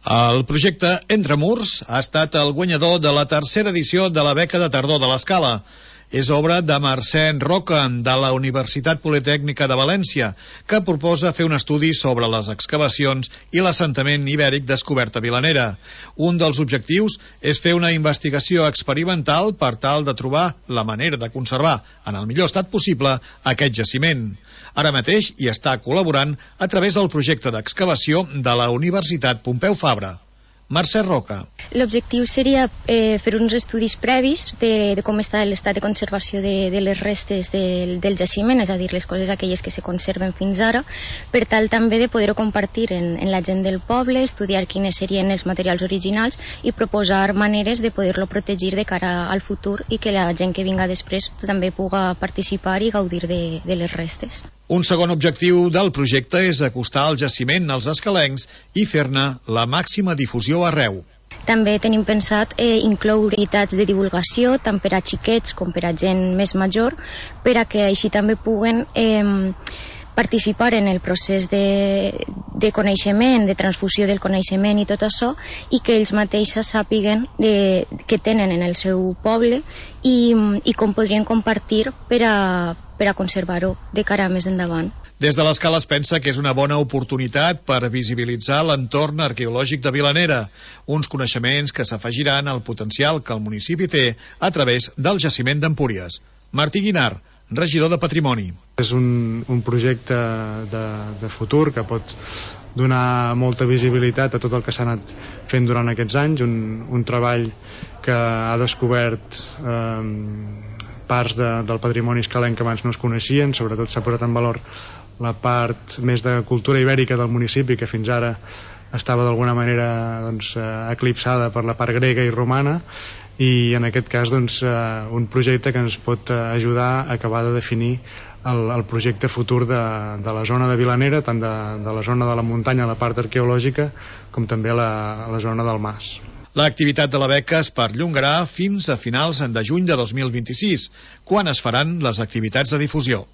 El projecte Entre Murs ha estat el guanyador de la tercera edició de la beca de tardor de l'Escala. És obra de Mercè Roca, de la Universitat Politècnica de València, que proposa fer un estudi sobre les excavacions i l'assentament ibèric descobert a Vilanera. Un dels objectius és fer una investigació experimental per tal de trobar la manera de conservar, en el millor estat possible, aquest jaciment. Ara mateix hi està col·laborant a través del projecte d'excavació de la Universitat Pompeu Fabra. Mercè Roca. L'objectiu seria fer uns estudis previs de com està l'estat de conservació de les restes del jaciment, és a dir, les coses aquelles que se conserven fins ara, per tal també de poder-ho compartir en la gent del poble, estudiar quines serien els materials originals i proposar maneres de poder-lo protegir de cara al futur i que la gent que vinga després també pugui participar i gaudir de les restes. Un segon objectiu del projecte és acostar el jaciment als escalencs i fer-ne la màxima difusió arreu. També tenim pensat incloure activitats de divulgació tant per a xiquets com per a gent més major, per a que així també puguen participar en el procés de coneixement, de transfusió del coneixement i tot això, i que ells mateixos sàpiguen que tenen en el seu poble i com podrien compartir per a conservar-ho de cara més endavant. Des de l'Escala es pensa que és una bona oportunitat per visibilitzar l'entorn arqueològic de Vilanera, uns coneixements que s'afegiran al potencial que el municipi té a través del jaciment d'Empúries. Martí Guinar, regidor de Patrimoni. És un projecte de futur que pot donar molta visibilitat a tot el que s'ha anat fent durant aquests anys, un treball que ha descobert parts del patrimoni escalenc que abans no es coneixien, sobretot s'ha posat en valor la part més de cultura ibèrica del municipi, que fins ara estava d'alguna manera eclipsada per la part grega i romana, i en aquest cas un projecte que ens pot ajudar a acabar de definir el projecte futur de la zona de Vilanera, tant de la zona de la muntanya, la part arqueològica, com també la zona del mas. L'activitat de la beca es perllongarà fins a finals de juny de 2026, quan es faran les activitats de difusió.